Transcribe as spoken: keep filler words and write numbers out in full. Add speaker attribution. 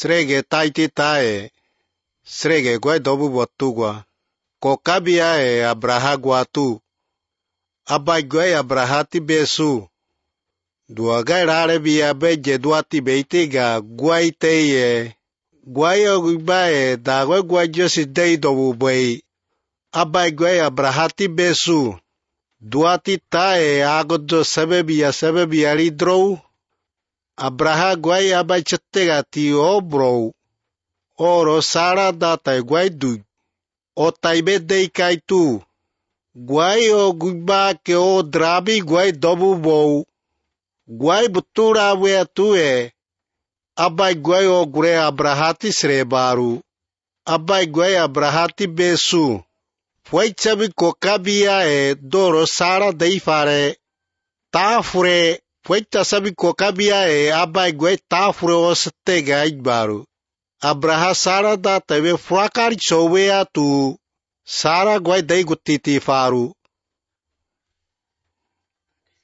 Speaker 1: Srege taiti tae, srege guai dobu botugua. Kokabia e abraha guatu. Abai guai abrahati besu. Dua gai rare bia beje duati beitiga guai teye. Guai ogubae da guai guai josi dei dobu bei. Abai guai abrahati besu. Duati tae agodo sebebia sebebia ridrou. Abraha guai abai cetega ti obrou. Oro sara data guai du. O taibe dei kaitu. Guai o guba ke o drabi guai dobu bou. Guai butura wea tue. Abai guai o gure abrahati srebaru. Abai guai abrahati besu. Foi chabi kokabia e doro sara dei fare. Tafure. Foi tasabi kokabia e abai guai tafure o stega igbaru. Abraha sara da tebe furakari chowe atu. Sara guai dei gutiti faru.